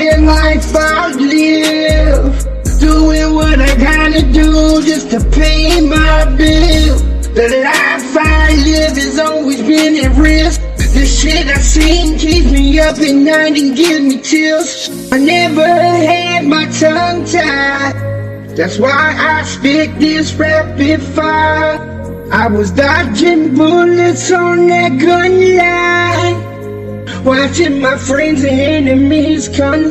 the life I live, doing what I gotta do just to pay my bill. The life I live has always been at risk. The shit I seen keeps me up at night and gives me chills. I never had my tongue tied, that's why I spit this rapid fire. I was dodging bullets on that gun line, watching my friends and enemies conspire.